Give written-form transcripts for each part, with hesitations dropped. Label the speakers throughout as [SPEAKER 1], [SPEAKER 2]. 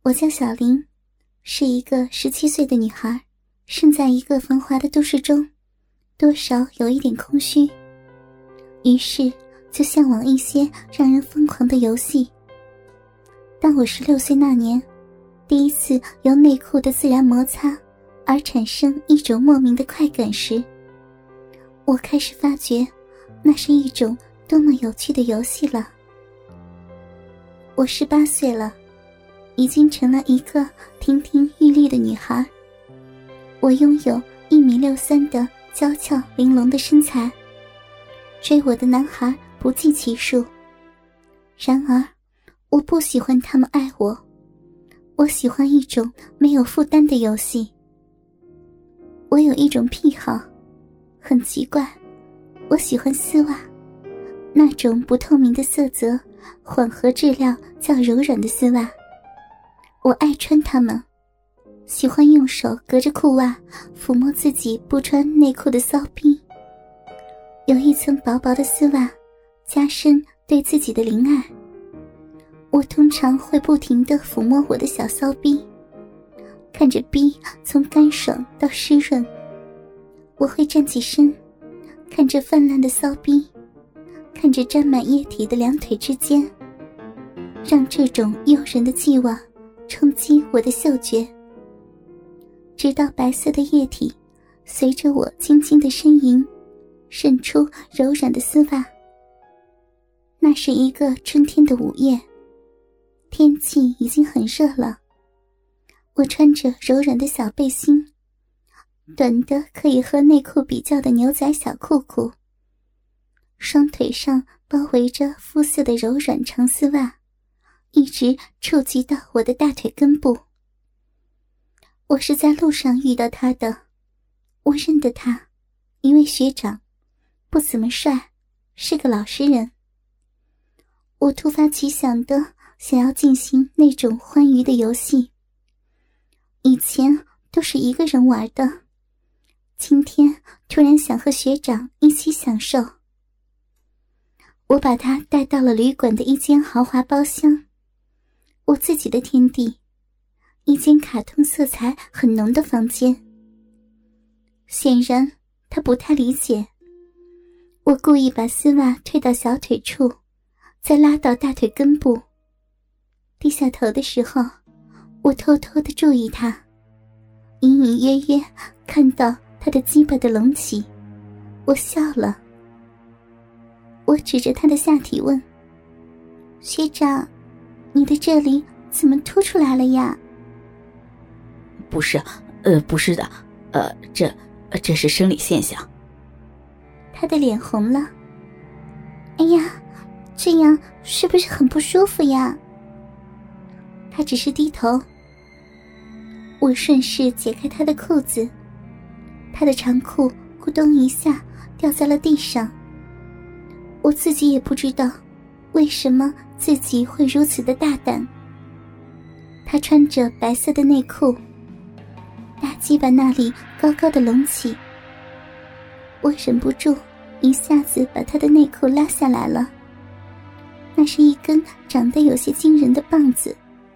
[SPEAKER 1] 我叫小林，是一个17岁的女孩，生在一个繁华的都市中，多少有一点空虚，于是就向往一些让人疯狂的游戏。当我16岁那年，第一次由内裤的自然摩擦而产生一种莫名的快感时，我开始发觉那是一种多么有趣的游戏了。我18岁了，已经成了一个亭亭玉立的女孩。我拥有1.63米的娇俏玲珑的身材，追我的男孩不计其数。然而我不喜欢他们爱我，我喜欢一种没有负担的游戏。我有一种癖好，很奇怪，我喜欢丝袜，那种不透明的色泽，混合质料较柔软的丝袜。我爱穿它们，喜欢用手隔着裤袜抚摸自己不穿内裤的骚逼。有一层薄薄的丝袜，加深对自己的怜爱。我通常会不停地抚摸我的小骚逼，看着逼从干爽到湿润。我会站起身，看着泛滥的骚逼，看着沾满液体的两腿之间，让这种诱人的寄望冲击我的嗅觉，直到白色的液体随着我轻轻的呻吟渗出柔软的丝袜。那是一个春天的午夜，天气已经很热了。我穿着柔软的小背心，短的可以和内裤比较的牛仔小裤裤，双腿上包围着肤色的柔软长丝袜，一直触及到我的大腿根部。我是在路上遇到他的，我认得他，一位学长，不怎么帅，是个老实人。我突发奇想的想要进行那种欢愉的游戏，以前都是一个人玩的，今天突然想和学长一起享受。我把他带到了旅馆的一间豪华包厢，我自己的天地，一间卡通色彩很浓的房间。显然他不太理解，我故意把丝袜退到小腿处，再拉到大腿根部。低下头的时候，我偷偷地注意他，隐隐约约看到他的鸡巴的隆起，我笑了。我指着他的下体问：学长，你的这里怎么凸出来了呀？
[SPEAKER 2] 不是的，这是生理现象。
[SPEAKER 1] 他的脸红了。哎呀，这样是不是很不舒服呀？他只是低头。我顺势解开他的裤子，他的长裤咕咚一下掉在了地上。我自己也不知道为什么自己会如此的大胆。他穿着白色的内裤，大鸡巴那里高高的隆起，我忍不住一下子把他的内裤拉下来了。那是一根长得有些惊人的棒子。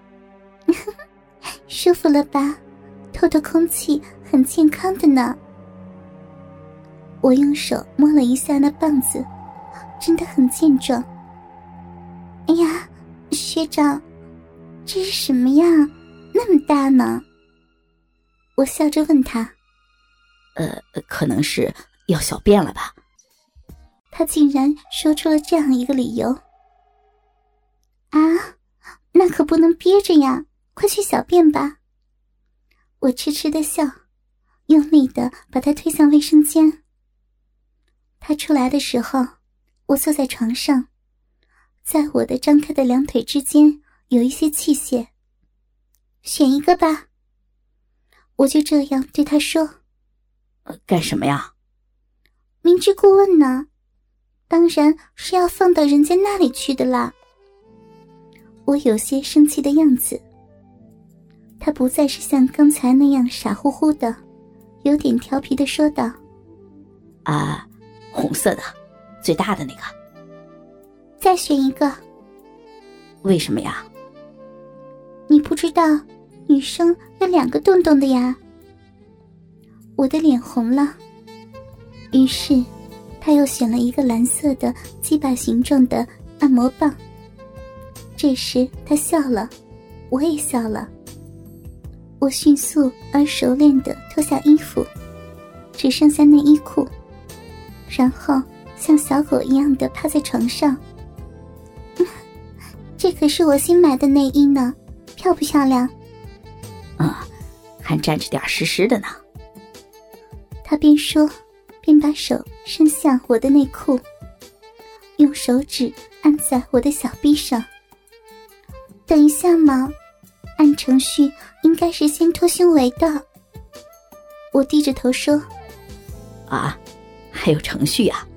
[SPEAKER 1] 舒服了吧？透透空气很健康的呢。我用手摸了一下那棒子，真的很健壮。哎呀，学长，这是什么呀？那么大呢？我笑着问他。
[SPEAKER 2] 可能是要小便了吧。
[SPEAKER 1] 他竟然说出了这样一个理由。啊，那可不能憋着呀，快去小便吧。我痴痴地笑，用力地把他推向卫生间。他出来的时候，我坐在床上，在我的张开的两腿之间有一些器械，选一个吧。我就这样对他说。
[SPEAKER 2] 干什么呀？
[SPEAKER 1] 明知故问呢，当然是要放到人家那里去的啦。我有些生气的样子。他不再是像刚才那样傻乎乎的，有点调皮地说道：
[SPEAKER 2] 红色的，最大的那个。
[SPEAKER 1] 再选一个。
[SPEAKER 2] 为什么呀？
[SPEAKER 1] 你不不知道女生有2个洞洞的呀？我的脸红了，于是他又选了一个蓝色的鸡巴形状的按摩棒。这时他笑了，我也笑了。我迅速而熟练地脱下衣服，只剩下内衣裤，然后像小狗一样地趴在床上。这可是我新买的内衣呢，漂不漂亮？
[SPEAKER 2] 还沾着点湿湿的呢。
[SPEAKER 1] 他边说边把手伸向我的内裤，用手指按在我的小臂上。等一下嘛，按程序应该是先脱胸围的。我低着头说。
[SPEAKER 2] 还有程序啊。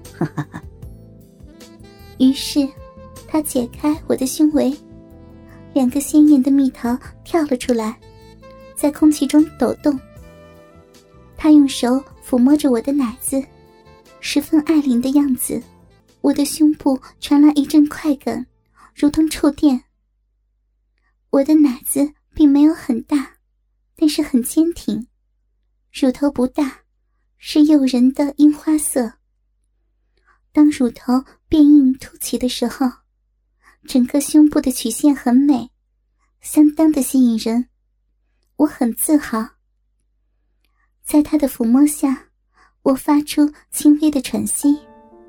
[SPEAKER 1] 于是他解开我的胸围，2个鲜艳的蜜桃跳了出来，在空气中抖动。他用手抚摸着我的奶子，十分爱怜的样子。我的胸部传来一阵快感，如同触电。我的奶子并没有很大，但是很坚挺，乳头不大，是诱人的樱花色。当乳头变硬凸起的时候，整个胸部的曲线很美，相当的吸引人，我很自豪。在他的抚摸下，我发出轻微的喘息。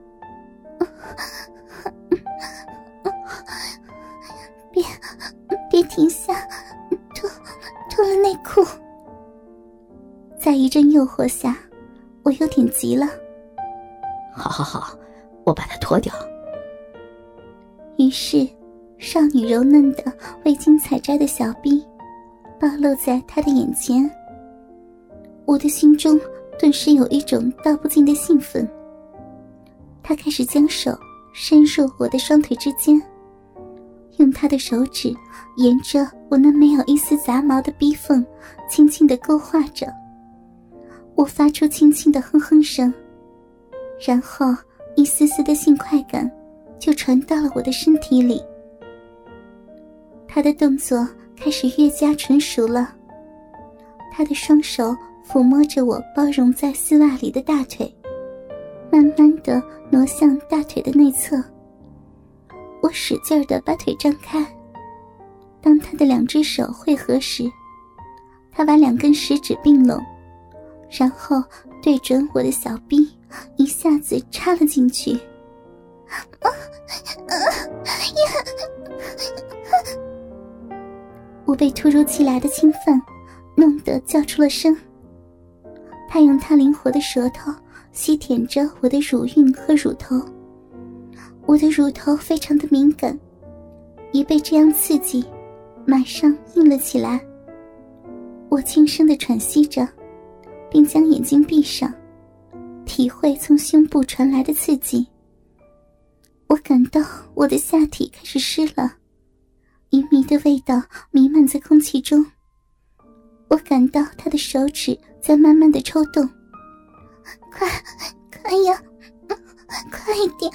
[SPEAKER 1] 别停下，脱了内裤。在一阵诱惑下，我有点急了。
[SPEAKER 2] 好，我把它脱掉。
[SPEAKER 1] 于是少女柔嫩的未经采摘的小臂暴露在他的眼前。我的心中顿时有一种道不尽的兴奋。他开始将手伸入我的双腿之间，用他的手指沿着我那没有一丝杂毛的逼缝轻轻地勾画着。我发出轻轻的哼哼声，然后一丝丝的性快感就传到了我的身体里。他的动作开始越加纯熟了，他的双手抚摸着我包容在丝袜里的大腿，慢慢地挪向大腿的内侧。我使劲地把腿张开，当他的2只手汇合时，他把2根食指并拢，然后对准我的小臂一下子插了进去。我被突如其来的侵犯弄得叫出了声。他用他灵活的舌头吸舔着我的乳晕和乳头，我的乳头非常的敏感，一被这样刺激，马上硬了起来。我轻声地喘息着，并将眼睛闭上，体会从胸部传来的刺激。我感到我的下体开始湿了，淫迷的味道弥漫在空气中。我感到他的手指在慢慢的抽动。快呀，快一点。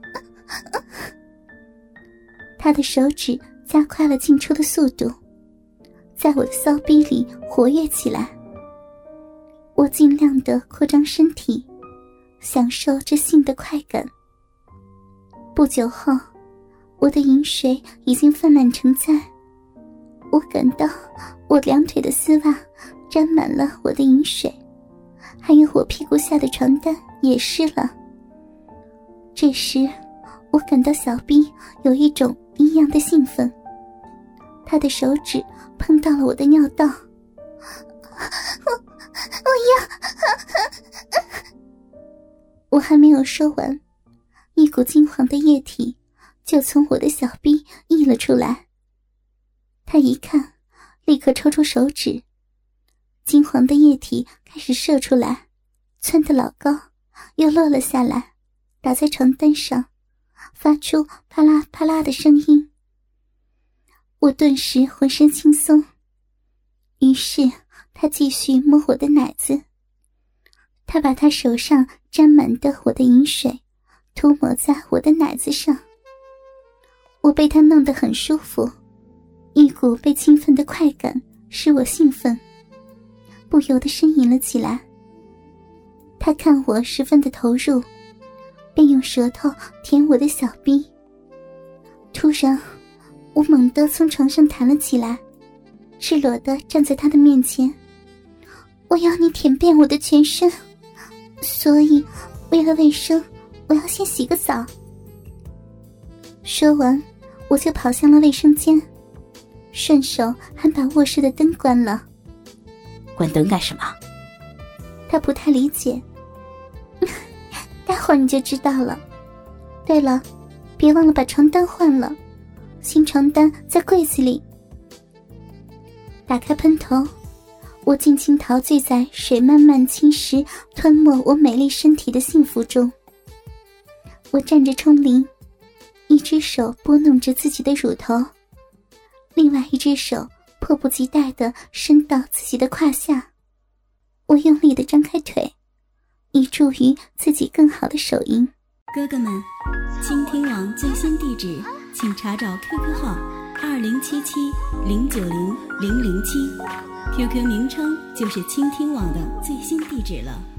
[SPEAKER 1] 他的手指加快了进出的速度，在我的骚逼里活跃起来。我尽量地扩张身体，享受这性的快感。不久后，我的饮水已经泛滥成灾，我感到我2腿的丝袜沾满了我的饮水，还有我屁股下的床单也湿了。这时我感到小臂有一种异样的兴奋，他的手指碰到了我的尿道。我要我还没有说完，一股金黄的液体就从我的小臂溢了出来。他一看，立刻抽出手指，金黄的液体开始射出来，窜得老高，又落了下来，打在床单上，发出啪啦啪啦的声音。我顿时浑身轻松，于是他继续摸我的奶子。他把他手上沾满的我的饮水涂抹在我的奶子上，我被他弄得很舒服， 一股被兴奋的快感使我兴奋，不由得呻吟了起来。他看我十分的投入，便用舌头舔我的小臂。突然，我猛地从床上弹了起来，赤裸地站在他的面前。我要你舔遍我的全身，所以为了卫生，我要先洗个澡。说完，我就跑向了卫生间，顺手还把卧室的灯关了。
[SPEAKER 2] 关灯干什么？
[SPEAKER 1] 他不太理解。待会儿你就知道了。对了，别忘了把床单换了，新床单在柜子里。打开喷头，我尽情陶醉在水慢慢侵蚀吞没我美丽身体的幸福中。我站着冲淋，一只手拨弄着自己的乳头，另外一只手迫不及待地伸到自己的胯下。我用力地张开腿，以助于自己更好的手淫。
[SPEAKER 3] 哥哥们，倾听网最新地址请查找 QQ 号2077090007，QQ 名称就是倾听网的最新地址了。